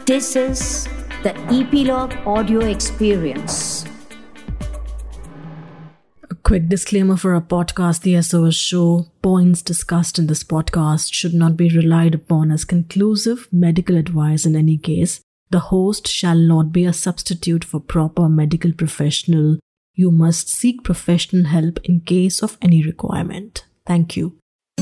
This is the Epilogue Audio Experience. A quick disclaimer for our podcast, The SOS Show. Points discussed in this podcast should not be relied upon as conclusive medical advice in any case. The host shall not be a substitute for proper medical professional. You must seek professional help in case of any requirement. Thank you.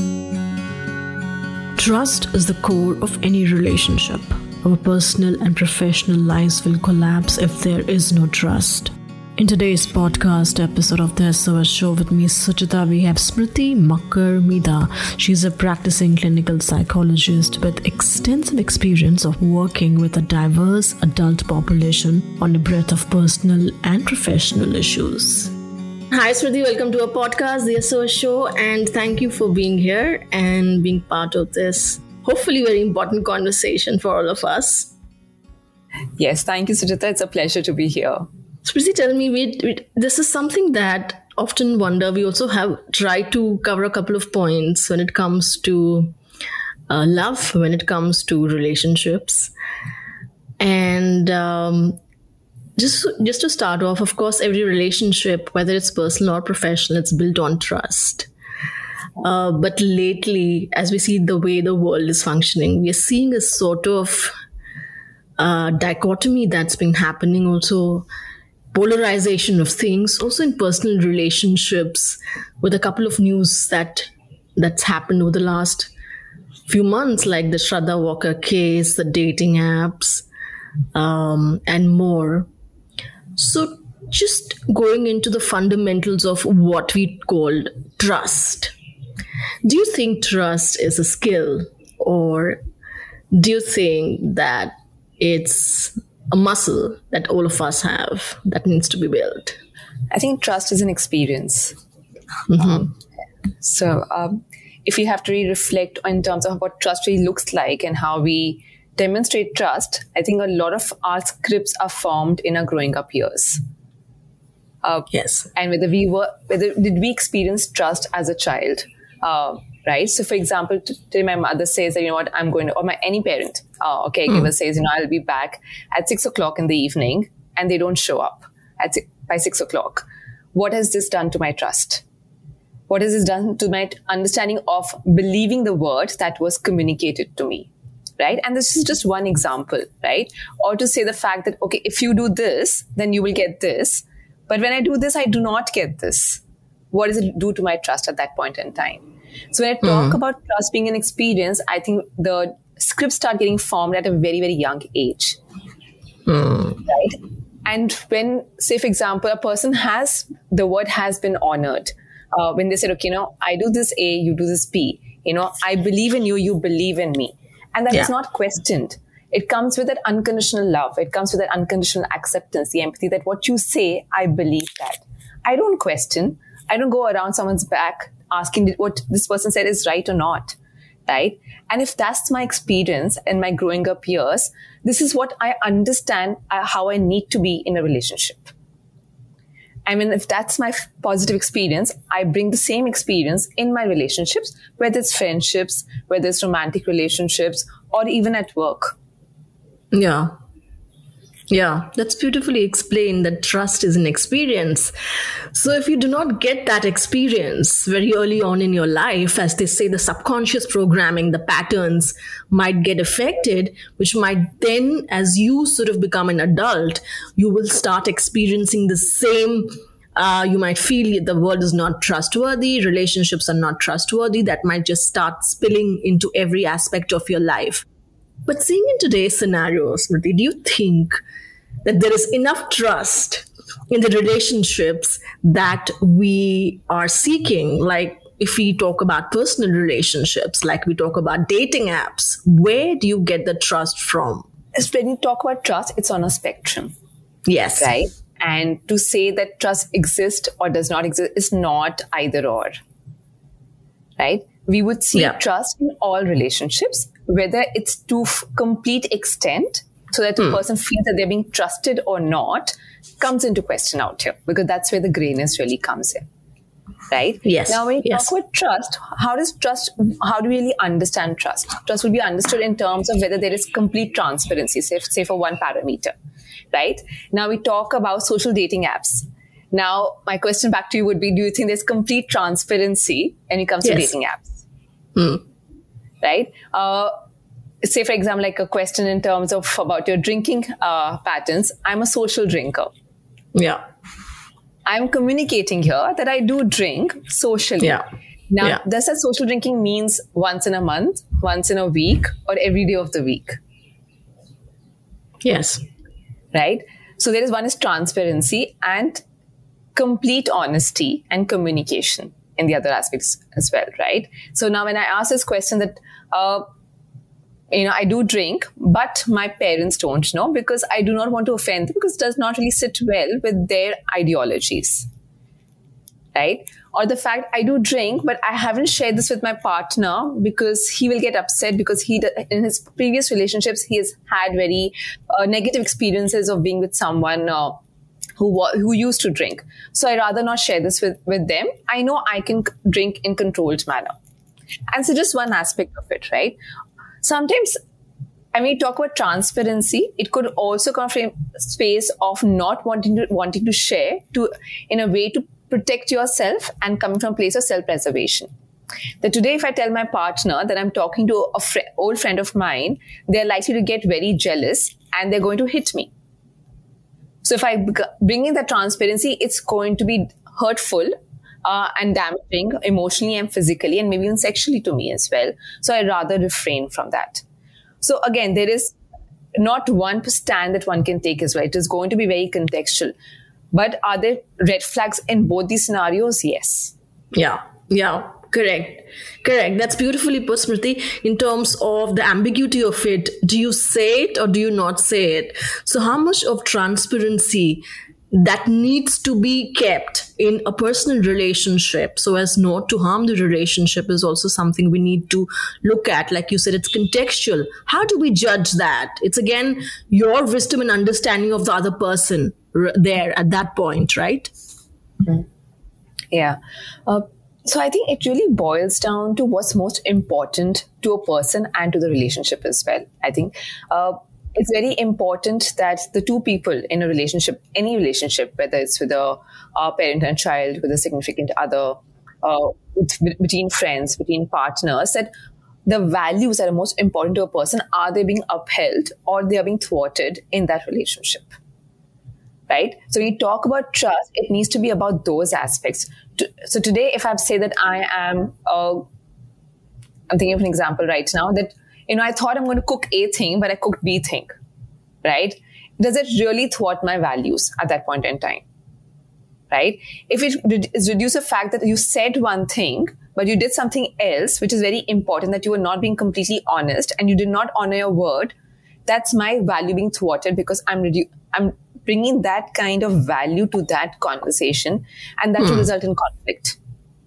Trust is the core of any relationship. Our personal and professional lives will collapse if there is no trust. In today's podcast episode of the SOS Show with me, Suchita, we have Smriti Makkar Mida. She's a practicing clinical psychologist with extensive experience of working with a diverse adult population on a breadth of personal and professional issues. Hi Smriti, welcome to our podcast, the SOS Show, and thank you for being here and being part of this hopefully very important conversation for all of us. Yes, thank you, Sujata. It's a pleasure to be here. Smriti, tell me, this is something that often wonder. We also have tried to cover a couple of points when it comes to love, when it comes to relationships. And just to start off, of course, every relationship, whether it's personal or professional, it's built on trust. But lately, as we see the way the world is functioning, we are seeing a sort of dichotomy that's been happening, also polarization of things, also in personal relationships, with a couple of news that's happened over the last few months, like the Shraddha Walker case, the dating apps, and more. So just going into the fundamentals of what we called trust. Do you think trust is a skill, or do you think that it's a muscle that all of us have that needs to be built? I think trust is an experience. If you have to reflect in terms of what trust really looks like and how we demonstrate trust, I think a lot of our scripts are formed in our growing up years. Yes. And whether did we experience trust as a child? Right. So, for example, today my mother says that, you know what, I'm going to, or any parent, caregiver says, I'll be back at 6 o'clock in the evening, and they don't show up by 6 o'clock. What has this done to my trust? What has this done to my understanding of believing the word that was communicated to me? Right. And this is just one example, right? Or to say the fact that, okay, if you do this, then you will get this. But when I do this, I do not get this. What does it do to my trust at that point in time? So when I talk about trust being an experience, I think the scripts start getting formed at a very, very young age. Right? And when, say, for example, a person the word has been honored. When they said, okay, I do this A, you do this B. I believe in you, you believe in me. And that is not questioned. It comes with that unconditional love. It comes with that unconditional acceptance, the empathy that what you say, I believe that. I don't question. I don't go around someone's back asking what this person said is right or not, right? And if that's my experience in my growing up years, this is what I understand how I need to be in a relationship. I mean, if that's my positive experience, I bring the same experience in my relationships, whether it's friendships, whether it's romantic relationships, or even at work. Yeah, that's beautifully explained, that trust is an experience. So if you do not get that experience very early on in your life, as they say, the subconscious programming, the patterns might get affected, which might then, as you sort of become an adult, you will start experiencing the same. You might feel the world is not trustworthy, relationships are not trustworthy. That might just start spilling into every aspect of your life. But seeing in today's scenario, Smriti, do you think that there is enough trust in the relationships that we are seeking? Like if we talk about personal relationships, like we talk about dating apps, where do you get the trust from? When you talk about trust, it's on a spectrum. Yes. Right? And to say that trust exists or does not exist is not either or. Right? We would see trust in all relationships, whether it's to complete extent, so that the person feels that they're being trusted or not, comes into question out here, because that's where the grayness really comes in. Right? Yes. Now, when you Yes. talk about trust, how do we really understand trust? Trust will be understood in terms of whether there is complete transparency, say for one parameter, right? Now, we talk about social dating apps. Now, my question back to you would be, do you think there's complete transparency when it comes to Yes. dating apps? Right? Say, for example, like a question in terms of about your drinking patterns. I'm a social drinker. Yeah. I'm communicating here that I do drink socially. Yeah. Now, Yeah. does that social drinking means once in a month, once in a week, or every day of the week? Yes. Right? So there is one is transparency and complete honesty and communication in the other aspects as well, right? So now when I ask this question that, I do drink, but my parents don't know because I do not want to offend them because it does not really sit well with their ideologies, right? Or the fact I do drink, but I haven't shared this with my partner because he will get upset because in his previous relationships, he has had very negative experiences of being with someone who used to drink. So I rather not share this with them. I know I can drink in controlled manner. And so just one aspect of it, right? Sometimes, when you talk about transparency, it could also come from a space of not wanting to share in a way to protect yourself and coming from a place of self-preservation. That today, if I tell my partner that I'm talking to old friend of mine, they're likely to get very jealous and they're going to hit me. So if I bring in the transparency, it's going to be hurtful and damaging emotionally and physically and maybe even sexually to me as well. So I'd rather refrain from that. So again, there is not one stand that one can take as well. It is going to be very contextual. But are there red flags in both these scenarios? Yes. Yeah. Correct. That's beautifully put, Smriti. In terms of the ambiguity of it, do you say it or do you not say it? So how much of transparency that needs to be kept in a personal relationship so as not to harm the relationship is also something we need to look at. Like you said, it's contextual. How do we judge that? It's again your wisdom and understanding of the other person there at that point, right? Yeah. So I think it really boils down to what's most important to a person and to the relationship as well. I think it's very important that the two people in a relationship, any relationship, whether it's with a parent and child, with a significant other, between friends, between partners, that the values that are most important to a person, are they being upheld or they are being thwarted in that relationship? Right? So when you talk about trust, it needs to be about those aspects. So today, if I say that I'm thinking of an example right now that, I thought I'm going to cook A thing, but I cooked B thing, right? Does it really thwart my values at that point in time, right? If it is reduce the fact that you said one thing, but you did something else, which is very important, that you were not being completely honest and you did not honor your word, that's my value being thwarted because I'm bringing that kind of value to that conversation, and that will result in conflict.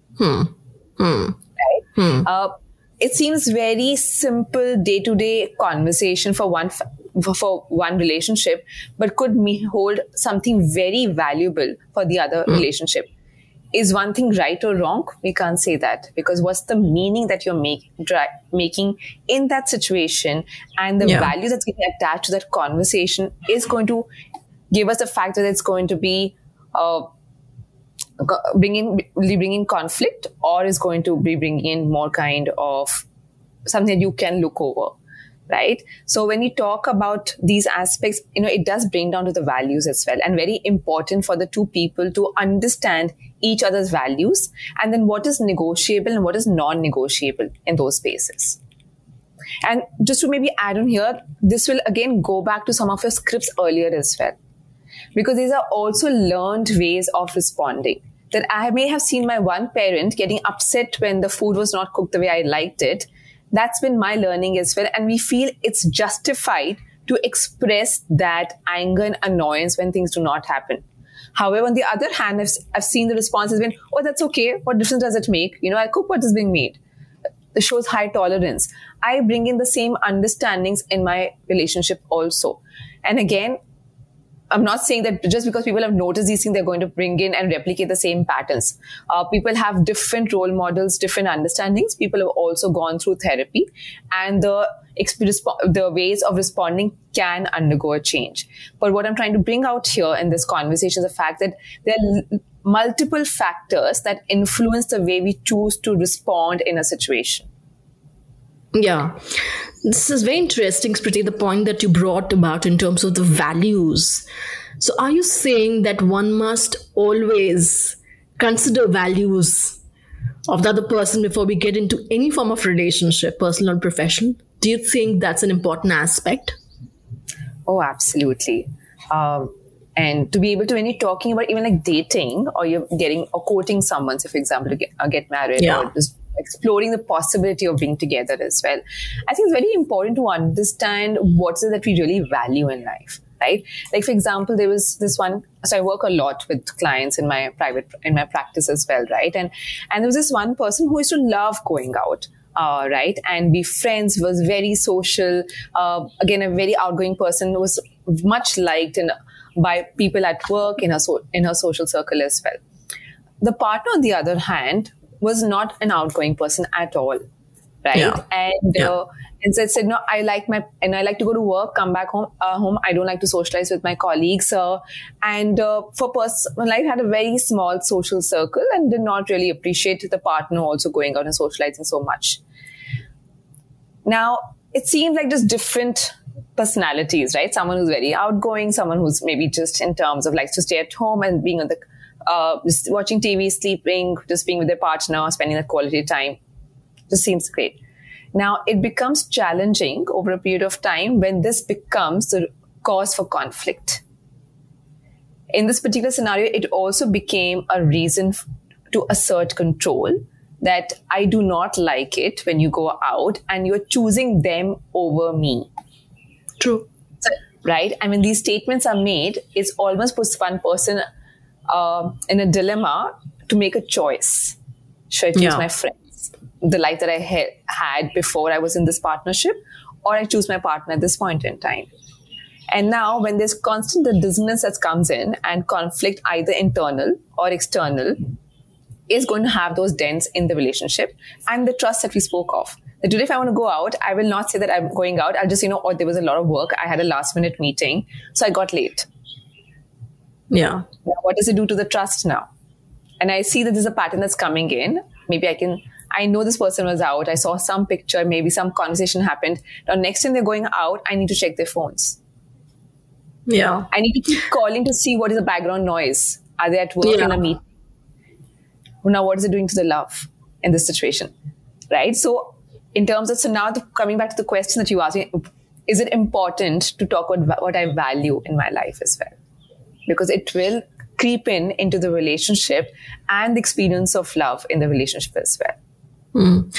Right? It seems very simple day-to-day conversation for one relationship, but could hold something very valuable for the other relationship. Is one thing right or wrong? We can't say that, because what's the meaning that you're making in that situation, and the value that's getting attached to that conversation is going to give us the fact that it's going to be bringing conflict, or is going to be bringing in more kind of something that you can look over, right? So when we talk about these aspects, it does bring down to the values as well, and very important for the two people to understand each other's values, and then what is negotiable and what is non-negotiable in those spaces. And just to maybe add on here, this will again go back to some of your scripts earlier as well, because these are also learned ways of responding. That I may have seen my one parent getting upset when the food was not cooked the way I liked it. That's been my learning as well. And we feel it's justified to express that anger and annoyance when things do not happen. However, on the other hand, I've seen the response has been, oh, that's okay. What difference does it make? I cook what is being made. It shows high tolerance. I bring in the same understandings in my relationship also. And again, I'm not saying that just because people have noticed these things, they're going to bring in and replicate the same patterns. People have different role models, different understandings. People have also gone through therapy, and the ways of responding can undergo a change. But what I'm trying to bring out here in this conversation is the fact that there are multiple factors that influence the way we choose to respond in a situation. Yeah. This is very interesting, Smriti, the point that you brought about in terms of the values. So are you saying that one must always consider values of the other person before we get into any form of relationship, personal or professional? Do you think that's an important aspect? Oh, absolutely. And to be able to, when you're talking about even like dating, or you're getting or courting someone, so for example, to get married, or just exploring the possibility of being together as well, I think it's very important to understand what is it that we really value in life, right? Like, for example, there was this one, so I work a lot with clients in my practice as well, right? And there was this one person who used to love going out. Right, and be friends, was very social. Again, a very outgoing person, was much liked by people at work, in her social circle as well. The partner, on the other hand, was not an outgoing person at all, right? Yeah. And so I said, no, I like to go to work, come back home. I don't like to socialize with my colleagues. And for personal life, had a very small social circle and did not really appreciate the partner also going out and socializing so much. Now, it seemed like just different personalities, right? Someone who's very outgoing, someone who's maybe just in terms of likes to stay at home and being on the, just watching TV, sleeping, just being with their partner, spending that quality time. Just seems great. Now, it becomes challenging over a period of time when this becomes the cause for conflict. In this particular scenario, it also became a reason to assert control, that I do not like it when you go out and you're choosing them over me. True. So, right? I mean, these statements are made, it almost puts one person in a dilemma to make a choice. Should I choose my friends, the life that I had before I was in this partnership, or I choose my partner at this point in time? And now when there's constant the dissonance that comes in and conflict, either internal or external, is going to have those dents in the relationship and the trust that we spoke of. That today, if I want to go out, I will not say that I'm going out. I'll just, or there was a lot of work. I had a last minute meeting, so I got late. Yeah. Now, what does it do to the trust now? And I see that there's a pattern that's coming in. Maybe I know this person was out. I saw some picture, maybe some conversation happened. Now, next time they're going out, I need to check their phones. Yeah. I need to keep calling to see what is the background noise. Are they at work in a meeting? Now, what is it doing to the love in this situation? Right? So, in terms of, now coming back to the question that you asked me, is it important to talk about what I value in my life as well? Because it will creep into the relationship and the experience of love in the relationship as well.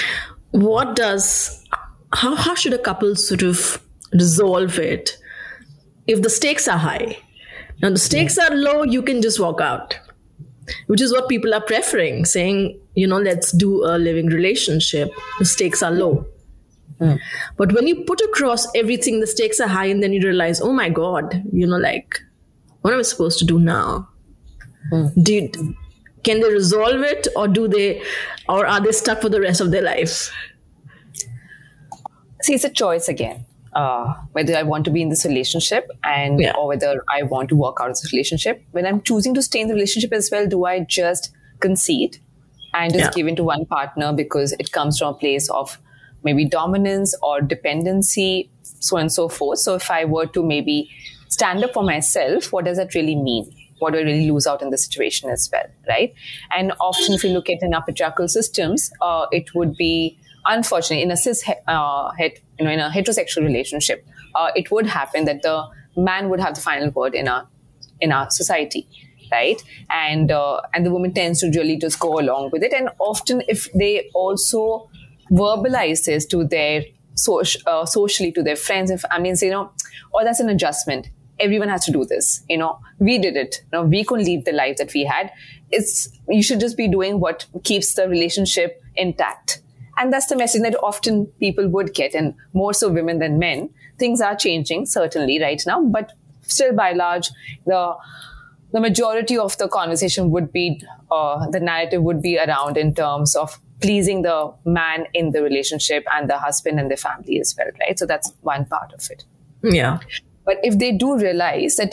How should a couple sort of resolve it if the stakes are high? Now, the stakes are low, you can just walk out, which is what people are preferring, saying, let's do a living relationship. The stakes are low. But when you put across everything, the stakes are high, and then you realize, oh my God, what am I supposed to do now? Can they resolve it, or are they stuck for the rest of their life? See, it's a choice again. Whether I want to be in this relationship or whether I want to walk out of this relationship. When I'm choosing to stay in the relationship as well, do I just concede and just give in to one partner because it comes from a place of maybe dominance or dependency, so on and so forth? So if I were to maybe stand up for myself, what does that really mean? What do I really lose out in the situation as well, right? And often if you look at in our patriarchal systems, it would be, unfortunately, in a in a heterosexual relationship, it would happen that the man would have the final word in our society, right? And the woman tends to really just go along with it. And often, if they also verbalize this to their socially to their friends and family, and say, oh, that's an adjustment. Everyone has to do this. We did it. We couldn't leave the life that we had. You should just be doing what keeps the relationship intact. And that's the message that often people would get, and more so women than men. Things are changing, certainly, right now. But still by large, the majority of the conversation would be, the narrative would be around in terms of pleasing the man in the relationship and the husband and the family as well, right? So that's one part of it. Yeah. But if they do realize that,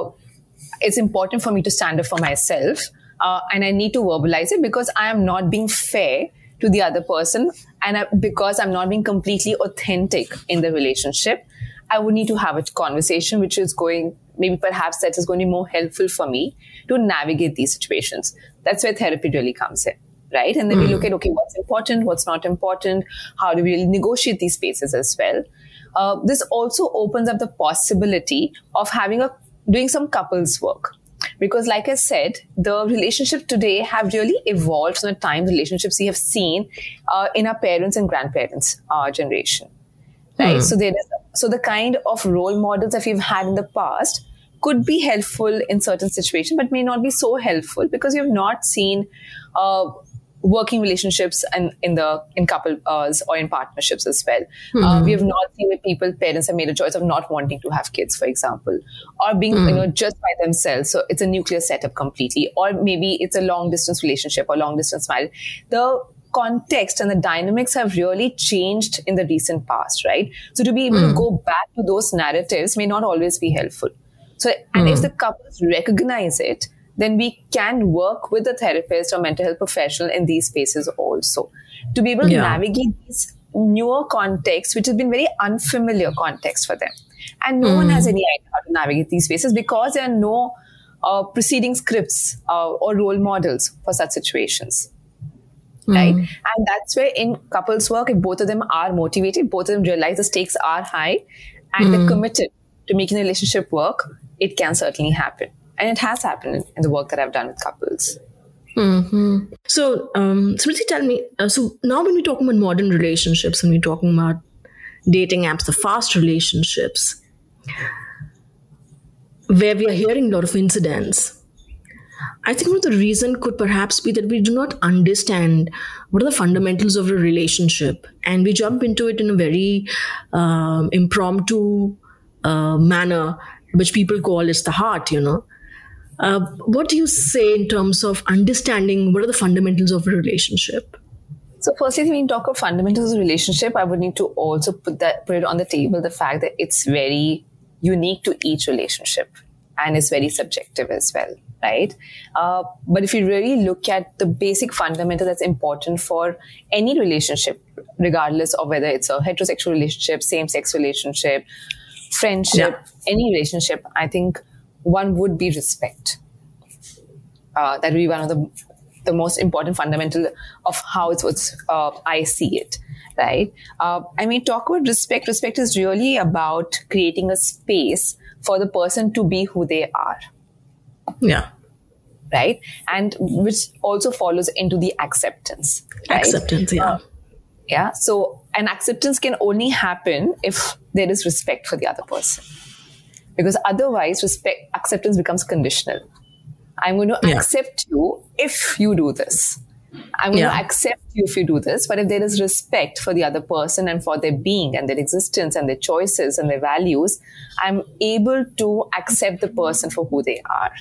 it's important for me to stand up for myself, and I need to verbalize it because I am not being fair to the other person, and because I'm not being completely authentic in the relationship, I would need to have a conversation which is going, maybe perhaps that is going to be more helpful for me to navigate these situations. That's where therapy really comes in, right? And then we look at, okay, what's important, what's not important, how do we really negotiate these spaces as well. This also opens up the possibility of doing some couples work. Because like I said, the relationships today have really evolved from the time relationships we have seen in our parents and grandparents' generation. Right? So the kind of role models that we've had in the past could be helpful in certain situations, but may not be so helpful because you have not seen working relationships in couples or in partnerships as well. We have not seen where parents have made a choice of not wanting to have kids, for example, or being just by themselves. So it's a nuclear setup completely, or maybe it's a long distance relationship or long distance marriage. The context and the dynamics have really changed in the recent past, right? So to be able to go back to those narratives may not always be helpful. So, and if the couples recognize it, then we can work with a therapist or mental health professional in these spaces also to be able to navigate these newer contexts, which has been very unfamiliar context for them. And no one has any idea how to navigate these spaces because there are no preceding scripts or role models for such situations. Right? And that's where in couples work, if both of them are motivated, both of them realize the stakes are high and they're committed to making the relationship work, it can certainly happen. And it has happened in the work that I've done with couples. So, Smriti, tell me, so now when we're talking about modern relationships, when we're talking about dating apps, the fast relationships, where we are hearing a lot of incidents, I think one of the reason could perhaps be that we do not understand what are the fundamentals of a relationship, and we jump into it in a very impromptu manner, which people call is the heart, What do you say in terms of understanding what are the fundamentals of a relationship? So firstly, when you talk of fundamentals of a relationship, I would need to also put it on the table, the fact that it's very unique to each relationship and it's very subjective as well, right? But if you really look at the basic fundamental that's important for any relationship, regardless of whether it's a heterosexual relationship, same-sex relationship, friendship, any relationship, I think one would be respect. That would be one of the most important fundamental of how I see it, right? I mean, talk about respect. Respect is really about creating a space for the person to be who they are. Yeah. Right? And which also follows into the acceptance. Right? Acceptance, yeah. So an acceptance can only happen if there is respect for the other person. Because otherwise, acceptance becomes conditional. I'm going to accept you if you do this. I'm going to accept you if you do this. But if there is respect for the other person and for their being and their existence and their choices and their values, I'm able to accept the person for who they are.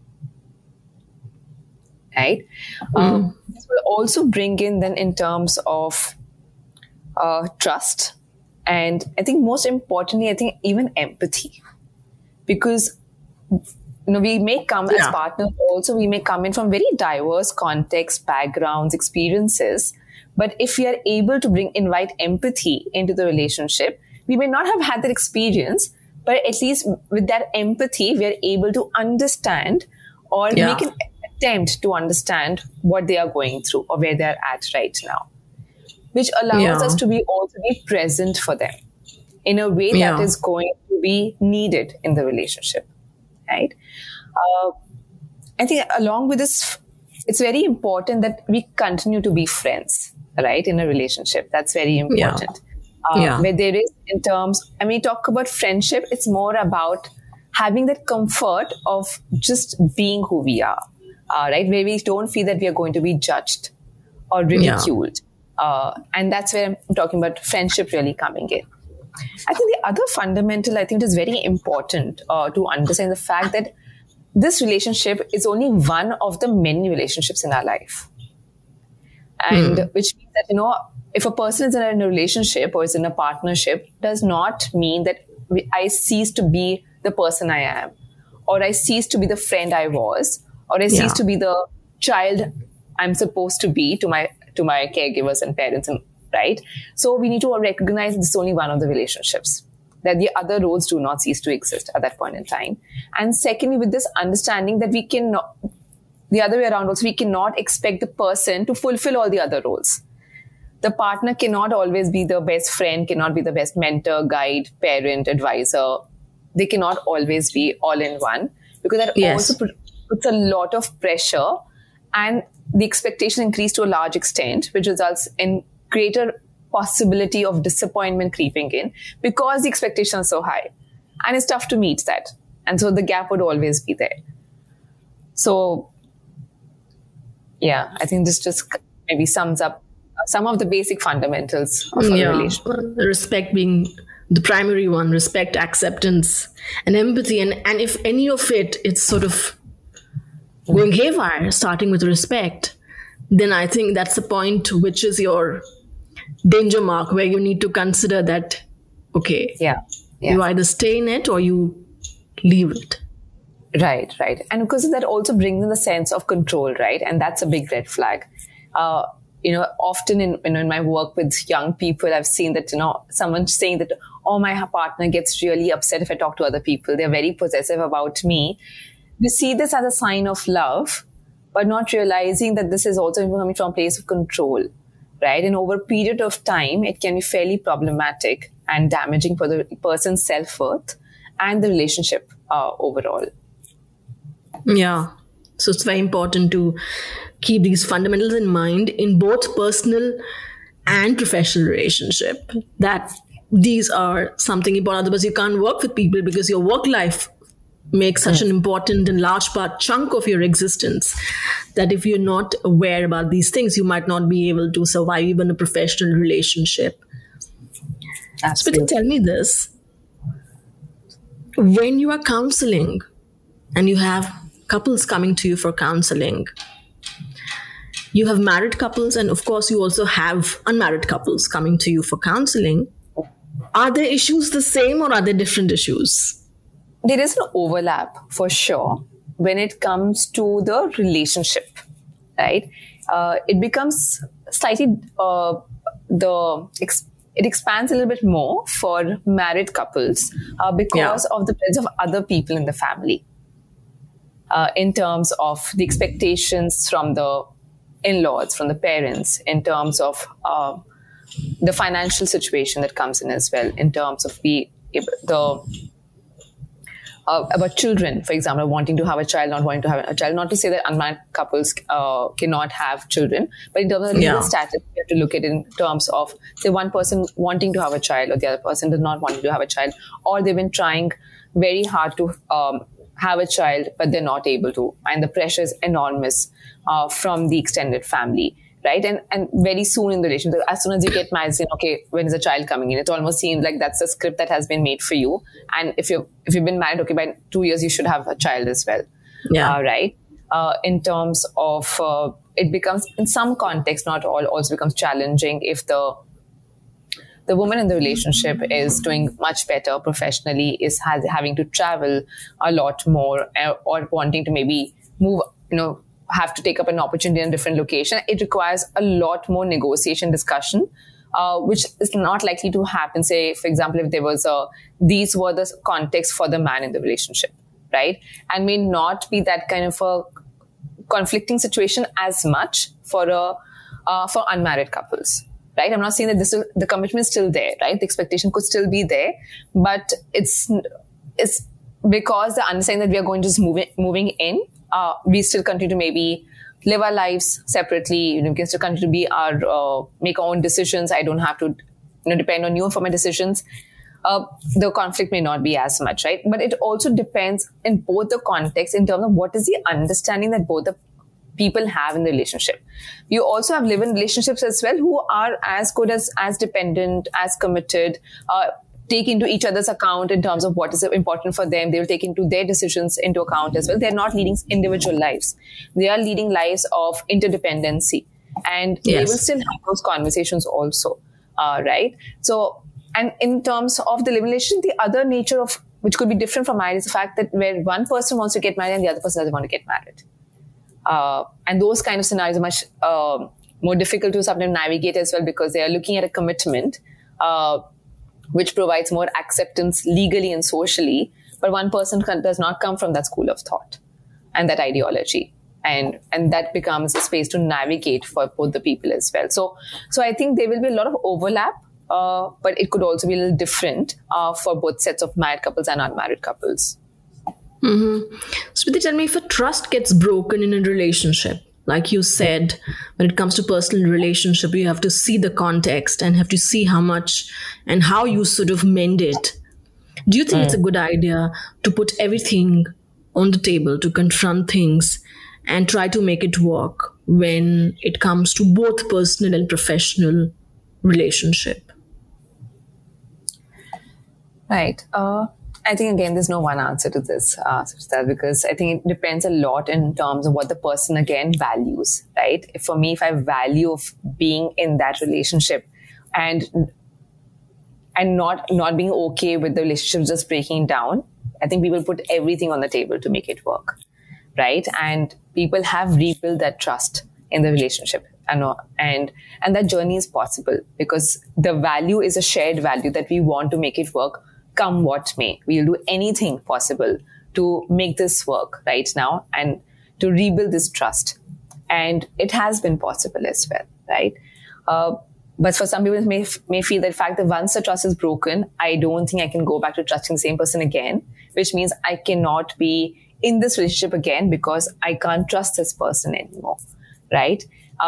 Right? This will also bring in then in terms of trust. And I think most importantly, I think even empathy. Because we may come as partners also, we may come in from very diverse contexts, backgrounds, experiences. But if we are able to invite empathy into the relationship, we may not have had that experience, but at least with that empathy, we are able to understand or make an attempt to understand what they are going through or where they're at right now, which allows us to be present for them in a way that is going to be needed in the relationship. Right? I think along with this, it's very important that we continue to be friends, right? In a relationship. That's very important. Where there is in terms, I mean, talk about friendship, it's more about having that comfort of just being who we are, right? Where we don't feel that we are going to be judged or ridiculed. And that's where I'm talking about friendship really coming in. I think the other fundamental, I think it is very important to understand the fact that this relationship is only one of the many relationships in our life. And which means that, if a person is in a relationship or is in a partnership, does not mean that I cease to be the person I am, or I cease to be the friend I was, or I cease to be the child I'm supposed to be to my caregivers and parents, right? So we need to recognize this is only one of the relationships, that the other roles do not cease to exist at that point in time. And secondly, with this understanding that we cannot, the other way around also, we cannot expect the person to fulfill all the other roles. The partner cannot always be the best friend, cannot be the best mentor, guide, parent, advisor. They cannot always be all in one, because that also puts a lot of pressure, and the expectation increase to a large extent, which results in greater possibility of disappointment creeping in, because the expectations are so high, and it's tough to meet that. And so the gap would always be there. So, yeah, I think this just maybe sums up some of the basic fundamentals of a relationship. Respect being the primary one, respect, acceptance, and empathy. And if any of it's sort of going haywire, starting with respect, then I think that's the point which is your danger mark, where you need to consider that, okay, you either stay in it or you leave it. Right. And because that also brings in the sense of control, right? And that's a big red flag. Often in my work with young people, I've seen that, someone saying that, oh, my partner gets really upset if I talk to other people. They're very possessive about me. We see this as a sign of love, but not realizing that this is also coming from a place of control, right? And over a period of time, it can be fairly problematic and damaging for the person's self-worth and the relationship overall. Yeah. So it's very important to keep these fundamentals in mind in both personal and professional relationship, that these are something important. Otherwise, you can't work with people, because your work life makes such an important and large chunk of your existence, that if you're not aware about these things, you might not be able to survive even a professional relationship. Absolutely. But tell me this, when you are counseling and you have couples coming to you for counseling, you have married couples, and of course you also have unmarried couples coming to you for counseling. Are their issues the same, or are there different issues? There is an overlap for sure when it comes to the relationship, right? It becomes slightly, it expands a little bit more for married couples because of the presence of other people in the family. In terms of the expectations from the in-laws, from the parents, in terms of the financial situation that comes in as well, in terms of about children, for example, wanting to have a child, not wanting to have a child. Not to say that unmarried couples cannot have children, but in terms of legal status, you have to look at it in terms of, say, one person wanting to have a child, or the other person does not want to have a child, or they've been trying very hard to have a child, but they're not able to. And the pressure is enormous from the extended family, right? And very soon in the relationship, as soon as you get married, saying, okay, when is a child coming in? It almost seems like that's a script that has been made for you. And if you've been married, okay, by 2 years, you should have a child as well. Right? In terms of, it becomes, in some context, not all, also becomes challenging if the woman in the relationship is doing much better professionally, is having to travel a lot more, or wanting to maybe move, have to take up an opportunity in a different location. It requires a lot more negotiation, discussion, which is not likely to happen. Say, for example, if there was these were the context for the man in the relationship, right? And may not be that kind of a conflicting situation as much for unmarried couples. Right? I'm not saying that the commitment is still there, right? The expectation could still be there, but it's because the understanding that we are going to just moving in, we still continue to maybe live our lives separately. We can still continue to be make our own decisions. I don't have to, depend on you for my decisions. The conflict may not be as much, right? But it also depends in both the context in terms of what is the understanding that both the people have in the relationship. You also have live-in relationships as well who are as good as dependent, as committed, take into each other's account in terms of what is important for them. They will take into their decisions into account as well. They're not leading individual lives. They are leading lives of interdependency. And they will still have those conversations also, right? So, and in terms of the living relationship, the other nature of which could be different from marriage is the fact that where one person wants to get married and the other person doesn't want to get married. And those kind of scenarios are much more difficult to sometimes navigate as well, because they are looking at a commitment which provides more acceptance legally and socially, but one person does not come from that school of thought and that ideology. And that becomes a space to navigate for both the people as well. So I think there will be a lot of overlap, but it could also be a little different for both sets of married couples and unmarried couples. Mm-hmm. Smriti, tell me, if a trust gets broken in a relationship, like you said, when it comes to personal relationship, you have to see the context and have to see how much and how you sort of mend it. Do you think it's a good idea to put everything on the table, to confront things and try to make it work when it comes to both personal and professional relationship? Right. I think, again, there's no one answer to this, because I think it depends a lot in terms of what the person, again, values, right? For me, if I value of being in that relationship and not being okay with the relationship just breaking down, I think people put everything on the table to make it work, right? And people have rebuilt that trust in the relationship. And that journey is possible because the value is a shared value that we want to make it work. Come what may, we'll do anything possible to make this work right now and to rebuild this trust. And it has been possible as well, right? But for some people, may feel that fact that once the trust is broken, I don't think I can go back to trusting the same person again, which means I cannot be in this relationship again because I can't trust this person anymore, right?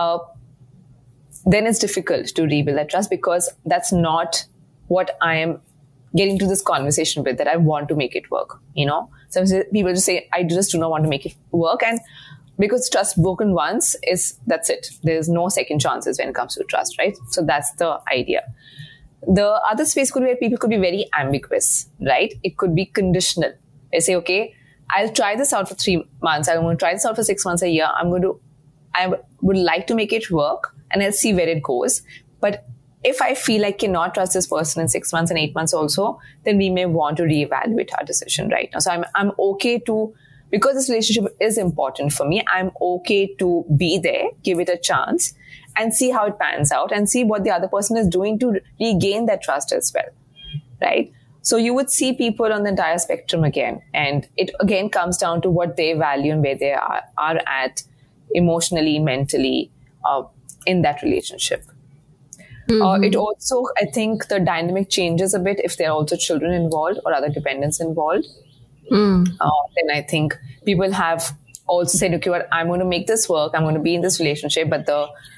Then it's difficult to rebuild that trust because that's not what I am getting to this conversation with, that I want to make it work, Some people just say, I just do not want to make it work. And because trust broken once that's it. There's no second chances when it comes to trust, right? So that's the idea. The other space could be where people could be very ambiguous, right? It could be conditional. They say, okay, I'll try this out for 3 months. I'm going to try this out for 6 months, a year. I would like to make it work and I'll see where it goes. But if I feel I cannot trust this person in 6 months and 8 months also, then we may want to reevaluate our decision right now. So I'm okay to, because this relationship is important for me, I'm okay to be there, give it a chance and see how it pans out and see what the other person is doing to regain that trust as well, right? So you would see people on the entire spectrum again. And it again comes down to what they value and where they are at emotionally, mentally, in that relationship. It also, I think the dynamic changes a bit if there are also children involved or other dependents involved. Then I think people have also said, okay, well, I'm going to make this work. I'm going to be in this relationship, but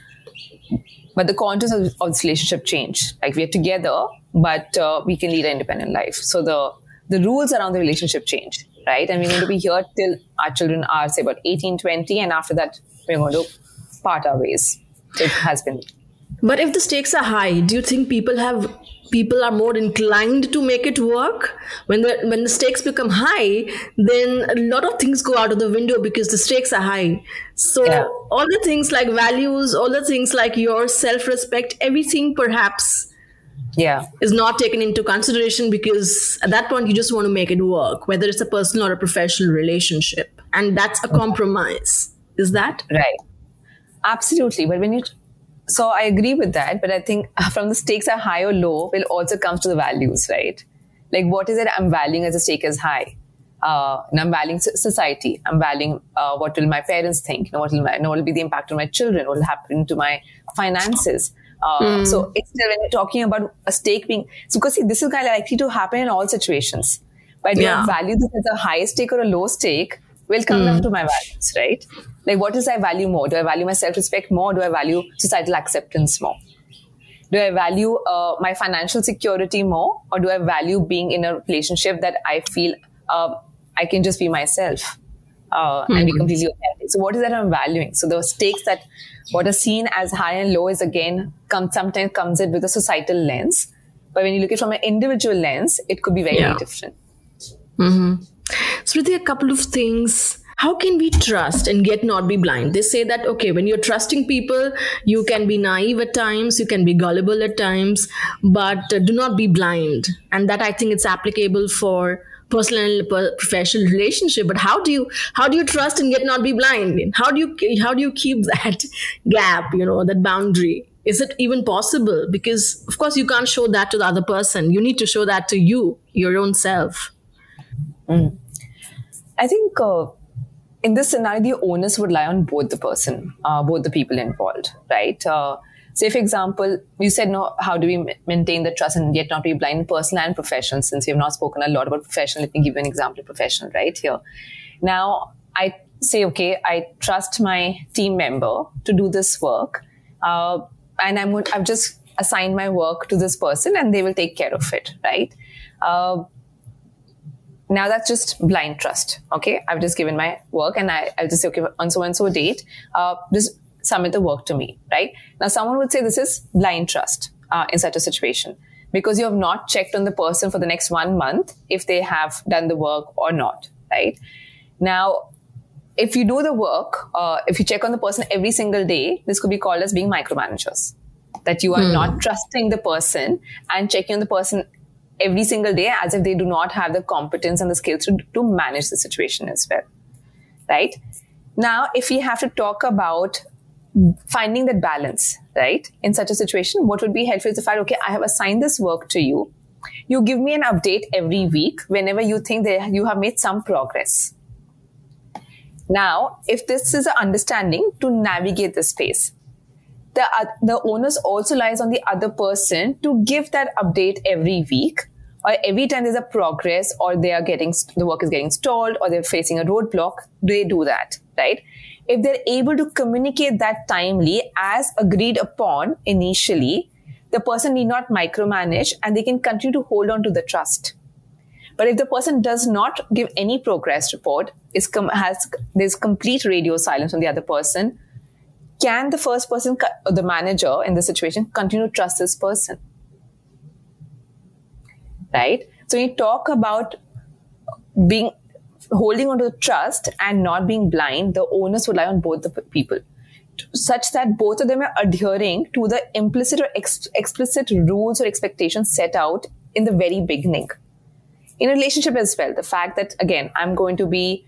the contours of this relationship change. Like we are together, but we can lead an independent life. So the rules around the relationship change, right? And we're going to be here till our children are, say, about 18, 20. And after that, we're going to part our ways. So it has been. But if the stakes are high, do you think people are more inclined to make it work? When the stakes become high, then a lot of things go out of the window because the stakes are high. So all the things like values, all the things like your self-respect, everything perhaps is not taken into consideration because at that point you just want to make it work, whether it's a personal or a professional relationship. And that's a compromise. Is that? Right. Absolutely. But so I agree with that, but I think from the stakes are high or low will also come to the values, right? Like what is it I'm valuing as the stake is high? And I'm valuing society. I'm valuing what will my parents think? What will be the impact on my children? What will happen to my finances? So it's still when you're talking about a stake being, so because see, this is kind of likely to happen in all situations. But do I value this as a high stake or a low stake will come down to my values, right? Like what does I value more? Do I value my self-respect more? Do I value societal acceptance more? Do I value my financial security more? Or do I value being in a relationship that I feel I can just be myself and be completely authentic? So what is that I'm valuing? So the stakes that what are seen as high and low is again sometimes comes in with a societal lens, But when you look at it from an individual lens, it could be very, very different. Smriti, a couple of things. How can we trust and yet not be blind? They say that, okay, when you're trusting people, you can be naive at times, you can be gullible at times, but do not be blind. And that, I think, it's applicable for personal and professional relationship. But how do you trust and yet not be blind? How do you keep that gap, that boundary? Is it even possible? Because of course you can't show that to the other person. You need to show that to you, your own self. I think in this scenario, the onus would lie on both the people involved, right? Say, for example, you said, no, how do we maintain the trust and yet not be blind in personal and professional? Since we have not spoken a lot about professional, let me give you an example of professional right here. Now, I say, okay, I trust my team member to do this work, and I've just assigned my work to this person and they will take care of it, right? Now that's just blind trust, okay? I've just given my work and I'll just say, okay, on so-and-so date, just submit the work to me, right? Now someone would say this is blind trust in such a situation because you have not checked on the person for the next 1 month if they have done the work or not, right? Now, if you do the work, if you check on the person every single day, this could be called as being micromanagers. That you are not trusting the person and checking on the person every single day as if they do not have the competence and the skills to manage the situation as well, right? Now, if we have to talk about finding that balance, right? In such a situation, what would be helpful is the fact, okay, I have assigned this work to you. You give me an update every week whenever you think that you have made some progress. Now, if this is an understanding to navigate the space, the onus also lies on the other person to give that update every week or every time there's a progress or the work is getting stalled or they're facing a roadblock, they do that, right? If they're able to communicate that timely as agreed upon initially, the person need not micromanage and they can continue to hold on to the trust. But if the person does not give any progress report, there's complete radio silence on the other person, can the first person, the manager in this situation, continue to trust this person? Right? So when you talk about holding on to the trust and not being blind, the onus would lie on both the people, such that both of them are adhering to the implicit or explicit rules or expectations set out in the very beginning. In a relationship as well, the fact that, again, I'm going to be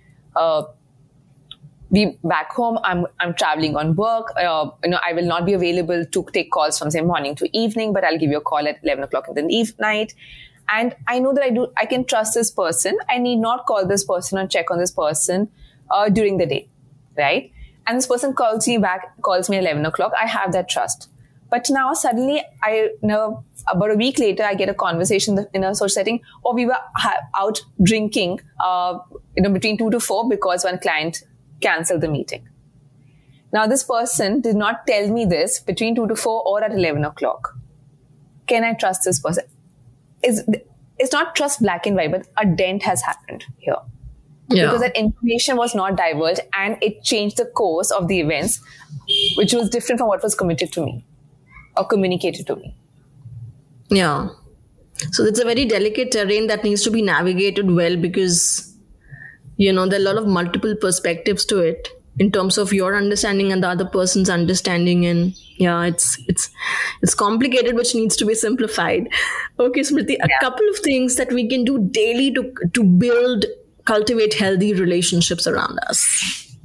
back home, I'm traveling on work, I will not be available to take calls from, say, morning to evening, but I'll give you a call at 11 o'clock in the night. And I know that I can trust this person. I need not call this person or check on this person during the day, right? And this person calls me at 11 o'clock. I have that trust. But now suddenly, about a week later, I get a conversation in a social setting, or we were out drinking, between 2 to 4 because one client cancelled the meeting. Now, this person did not tell me this between 2 to 4 or at 11 o'clock. Can I trust this person? It's not trust black and white, but a dent has happened here. Yeah. Because that information was not divulged and it changed the course of the events, which was different from what was committed to me or communicated to me. Yeah. So it's a very delicate terrain that needs to be navigated well because, there are a lot of multiple perspectives to it in terms of your understanding and the other person's understanding. And yeah, it's complicated, which needs to be simplified. Okay, Smriti, a couple of things that we can do daily to cultivate healthy relationships around us.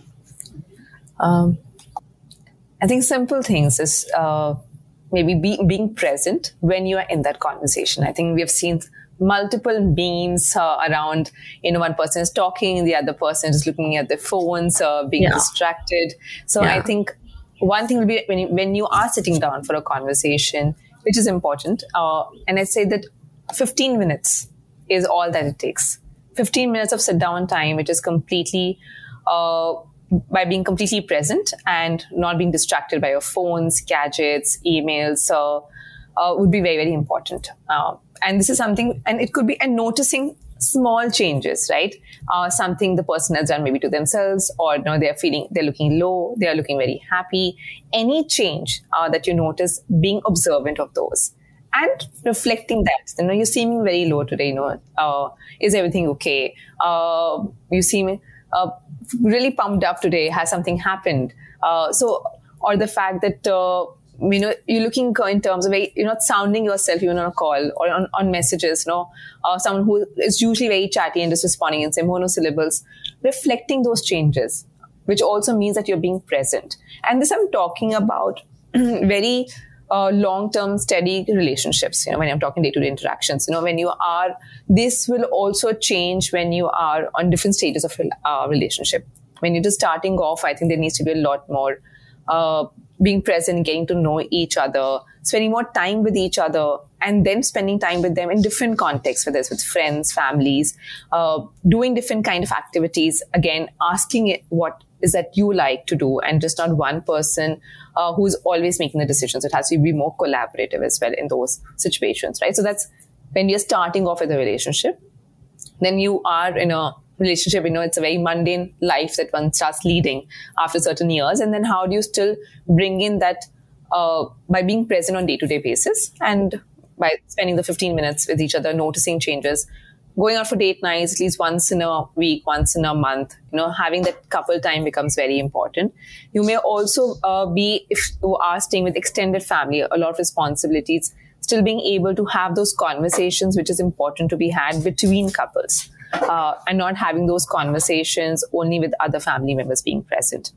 I think simple things is maybe being present when you are in that conversation. I think we have seen multiple memes around, one person is talking, the other person is looking at their phones, being distracted. So I think one thing will be when you are sitting down for a conversation, which is important, and I say that 15 minutes is all that it takes. 15 minutes of sit down time, which is completely by being completely present and not being distracted by your phones, gadgets, emails, would be very, very important. And this is something, and it could be, and noticing small changes, right? Something the person has done maybe to themselves, or they're looking low, they are looking very happy. Any change that you notice, being observant of those and reflecting that, you're seeming very low today, is everything okay? You seem really pumped up today. Has something happened? Or the fact that, you're looking in terms of, you're not sounding yourself even on a call or on messages, someone who is usually very chatty and just responding in say monosyllables, reflecting those changes, which also means that you're being present. And this I'm talking about very long-term steady relationships, when I'm talking day-to-day interactions, this will also change when you are on different stages of relationship. When you're just starting off, I think there needs to be a lot more being present, getting to know each other, spending more time with each other, and then spending time with them in different contexts, whether it's with friends, families, doing different kind of activities. Again, asking it what is that you like to do, and just not one person who's always making the decisions. It has to be more collaborative as well in those situations, right? So that's when you're starting off with a relationship. Then you are in a relationship, it's a very mundane life that one starts leading after certain years. And then how do you still bring in that by being present on day-to-day basis, and by spending the 15 minutes with each other, noticing changes, going out for date nights at least once in a week, once in a month, having that couple time becomes very important. You may also be, if you are staying with extended family, a lot of responsibilities, still being able to have those conversations, which is important to be had between couples. And not having those conversations only with other family members being present.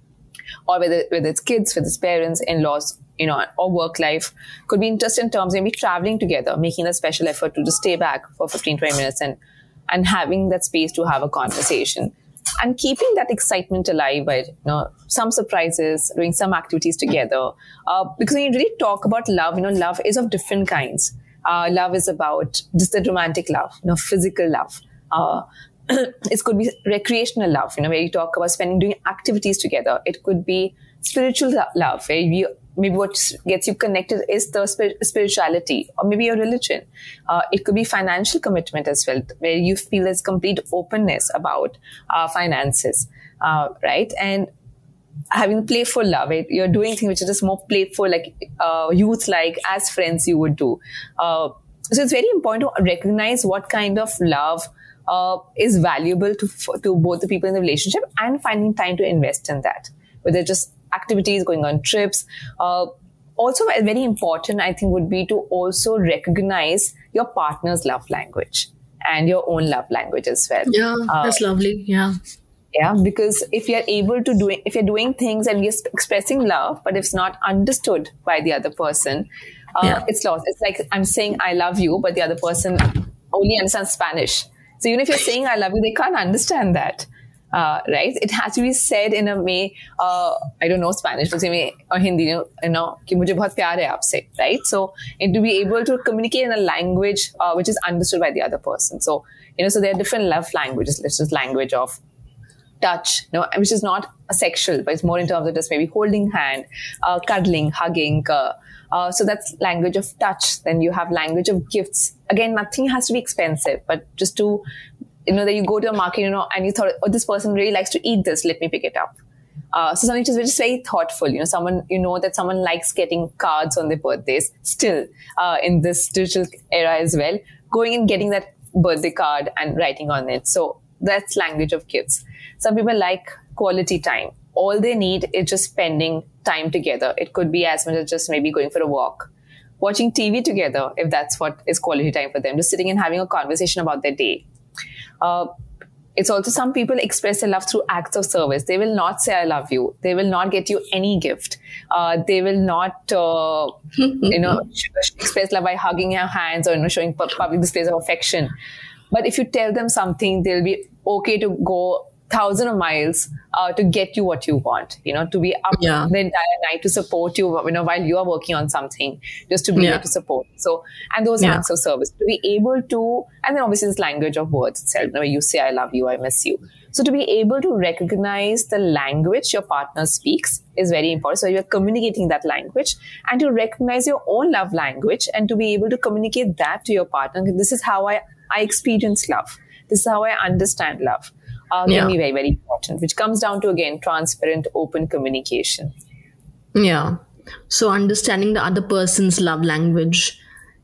Or whether it's kids, whether it's parents, in-laws, or work life, could be just in terms of maybe traveling together, making a special effort to just stay back for 15, 20 minutes and having that space to have a conversation. And keeping that excitement alive by, some surprises, doing some activities together. Because when you really talk about love, love is of different kinds. Love is about just the romantic love, physical love. It could be recreational love, where you talk about doing activities together. It could be spiritual love, where maybe what gets you connected is the spirituality, or maybe your religion. It could be financial commitment as well, where you feel there's complete openness about finances, right? And having playful love, right? You're doing things which are just more playful, like youth-like, as friends you would do. So it's very important to recognize what kind of love is valuable to both the people in the relationship, and finding time to invest in that. Whether just activities, going on trips. Also, very important, I think, would be to also recognize your partner's love language and your own love language as well. Yeah, that's lovely. Yeah. Yeah, because if you're doing things and you're expressing love, but if it's not understood by the other person, it's lost. It's like I'm saying I love you, but the other person only understands Spanish. So even if you're saying I love you, they can't understand that, right? It has to be said in a way, I don't know Spanish, but say or Hindi, कि मुझे बहुत प्यार है आपसे, right? So and to be able to communicate in a language which is understood by the other person. So so there are different love languages. There's just language of touch, which is not sexual, but it's more in terms of just maybe holding hand, cuddling, hugging. So that's language of touch. Then you have language of gifts. Again, nothing has to be expensive, but just to, that you go to a market, and you thought, oh, this person really likes to eat this, let me pick it up. So something which is very thoughtful. Someone, that someone likes getting cards on their birthdays still, in this digital era as well, going and getting that birthday card and writing on it. So that's language of gifts. Some people like quality time. All they need is just spending time together. It could be as much as just maybe going for a walk, watching TV together, if that's what is quality time for them, just sitting and having a conversation about their day. It's also, some people express their love through acts of service. They will not say, I love you. They will not get you any gift. They will not, express love by hugging your hands or, showing public displays of affection. But if you tell them something, they'll be okay to go thousands of miles to get you what you want, to be up the entire night to support you, while you are working on something, just to be there to support. So, and those acts of service, to be able to, and then obviously this language of words itself, where you say, I love you, I miss you. So to be able to recognize the language your partner speaks is very important. So you're communicating that language, and to recognize your own love language, and to be able to communicate that to your partner. This is how I experience love. This is how I understand love. Can be very, very important, which comes down to, again, transparent, open communication. Yeah. So understanding the other person's love language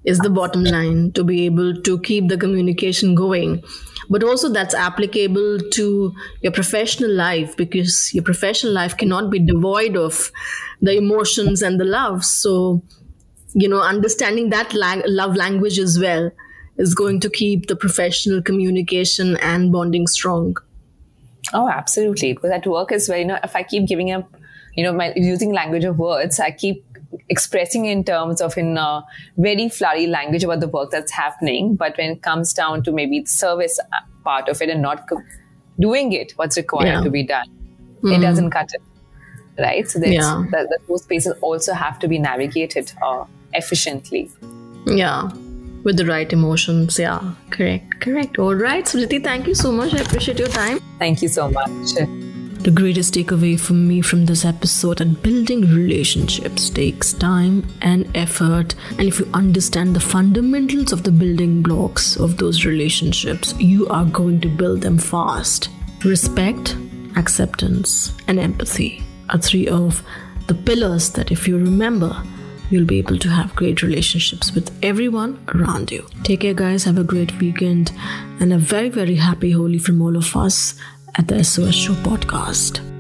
is the bottom line, to be able to keep the communication going. But also that's applicable to your professional life, because your professional life cannot be devoid of the emotions and the love. So, understanding that love language as well is going to keep the professional communication and bonding strong. Oh, absolutely. Because at work as well, if I keep giving up, my using language of words, I keep expressing in terms of in a very flowery language about the work that's happening. But when it comes down to maybe the service part of it and not doing it, what's required to be done, it doesn't cut it. Right? So those spaces also have to be navigated efficiently. Yeah. With the right emotions. Yeah. Correct. All right. Smriti, thank you so much. I appreciate your time. Thank you so much. The greatest takeaway for me from this episode, that building relationships takes time and effort. And if you understand the fundamentals of the building blocks of those relationships, you are going to build them fast. Respect, acceptance, and empathy are three of the pillars that, if you remember, you'll be able to have great relationships with everyone around you. Take care, guys. Have a great weekend and a very, very happy Holi from all of us at the SOS Show podcast.